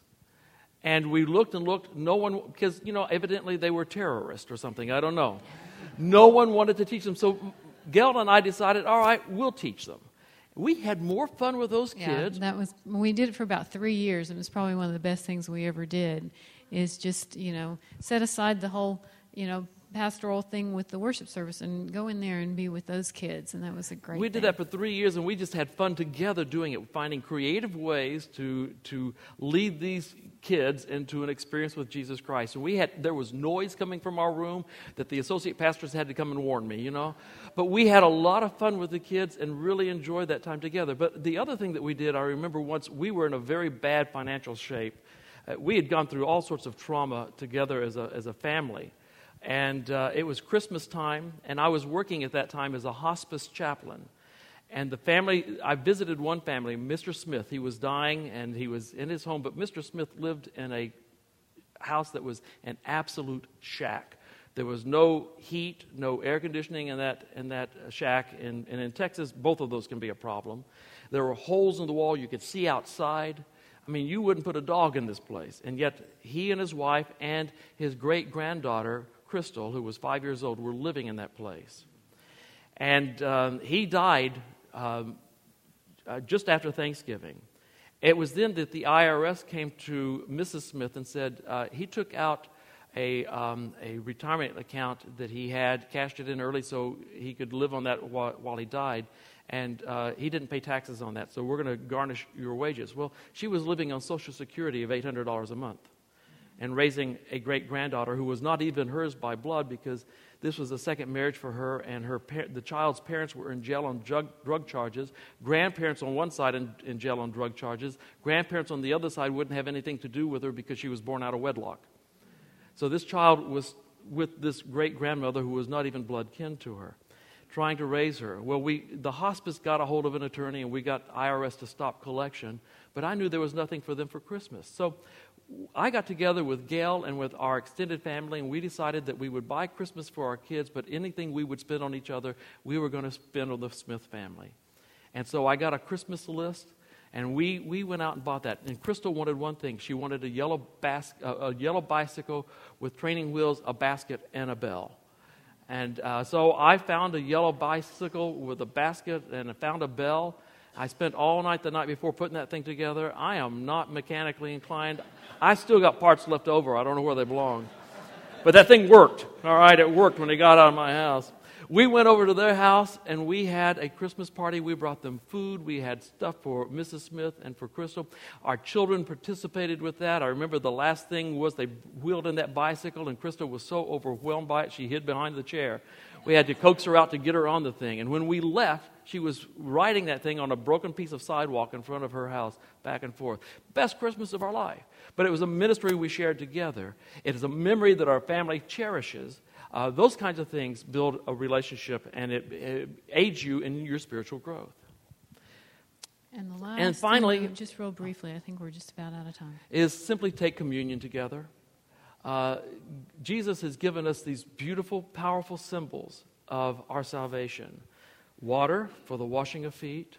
And we looked and looked, no one, because, evidently they were terrorists or something, I don't know. No one wanted to teach them. So Gail and I decided, all right, we'll teach them. We had more fun with those kids. Yeah, we did it for about 3 years, and it was probably one of the best things we ever did, is just, set aside the whole, pastoral thing with the worship service and go in there and be with those kids, and that was a great We did that for 3 years, and we just had fun together doing it, finding creative ways to lead these kids into an experience with Jesus Christ. And there was noise coming from our room that the associate pastors had to come and warn me, But we had a lot of fun with the kids and really enjoyed that time together. But the other thing that we did, I remember once we were in a very bad financial shape. We had gone through all sorts of trauma together as a family. And it was Christmas time, and I was working at that time as a hospice chaplain. And the family, I visited one family, Mr. Smith. He was dying, and he was in his home, but Mr. Smith lived in a house that was an absolute shack. There was no heat, no air conditioning in that shack. And in Texas, both of those can be a problem. There were holes in the wall. You could see outside. I mean, you wouldn't put a dog in this place. And yet, he and his wife and his great-granddaughter, Crystal, who was 5 years old, were living in that place. And he died just after Thanksgiving. It was then that the IRS came to Mrs. Smith and said he took out a retirement account that he had, cashed it in early so he could live on that while he died. And he didn't pay taxes on that, so we're going to garnish your wages. Well, she was living on Social Security of $800 a month. and raising a great-granddaughter who was not even hers by blood, because this was a second marriage for her, and the child's parents were in jail on drug charges. Grandparents on one side in jail on drug charges. Grandparents on the other side wouldn't have anything to do with her because she was born out of wedlock. So this child was with this great-grandmother who was not even blood kin to her, trying to raise her. Well, the hospice got a hold of an attorney, and we got IRS to stop collection, but I knew there was nothing for them for Christmas. So I got together with Gail and with our extended family, and we decided that we would buy Christmas for our kids, but anything we would spend on each other, we were going to spend on the Smith family. And so I got a Christmas list, and we went out and bought that. And Crystal wanted one thing. She wanted a yellow bicycle with training wheels, a basket, and a bell. And so I found a yellow bicycle with a basket, and I found a bell. I spent all night the night before putting that thing together. I am not mechanically inclined. I still got parts left over. I don't know where they belong. But that thing worked. All right, it worked when it got out of my house. We went over to their house, and we had a Christmas party. We brought them food. We had stuff for Mrs. Smith and for Crystal. Our children participated with that. I remember the last thing was they wheeled in that bicycle, and Crystal was so overwhelmed by it, she hid behind the chair. We had to coax her out to get her on the thing. And when we left, she was riding that thing on a broken piece of sidewalk in front of her house, back and forth. Best Christmas of our life. But it was a ministry we shared together. It is a memory that our family cherishes. Those kinds of things build a relationship, and it aids you in your spiritual growth. And the last And finally, thing, just real briefly, I think we're just about out of time, is simply take communion together. Jesus has given us these beautiful, powerful symbols of our salvation. Water for the washing of feet,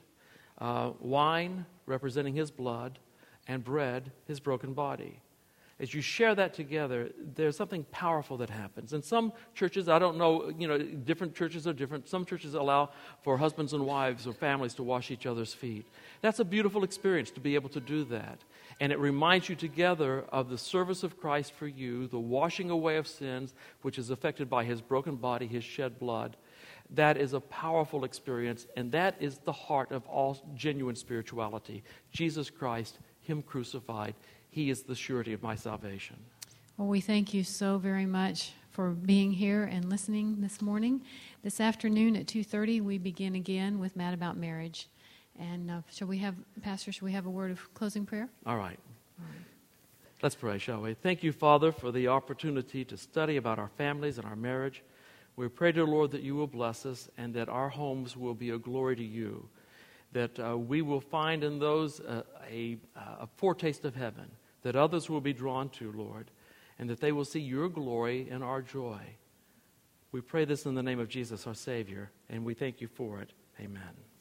wine representing his blood, and bread, his broken body. As you share that together, there's something powerful that happens. In some churches, I don't know, different churches are different. Some churches allow for husbands and wives or families to wash each other's feet. That's a beautiful experience to be able to do that. And it reminds you together of the service of Christ for you, the washing away of sins, which is effected by his broken body, his shed blood. That is a powerful experience, and that is the heart of all genuine spirituality. Jesus Christ, him crucified, he is the surety of my salvation. Well, we thank you so very much for being here and listening this morning. This afternoon at 2:30, we begin again with Mad About Marriage. And Pastor, shall we have a word of closing prayer? All right. Let's pray, shall we? Thank you, Father, for the opportunity to study about our families and our marriage. We pray, dear Lord, that you will bless us and that our homes will be a glory to you, that we will find in those a foretaste of heaven, that others will be drawn to, Lord, and that they will see your glory and our joy. We pray this in the name of Jesus, our Savior, and we thank you for it. Amen.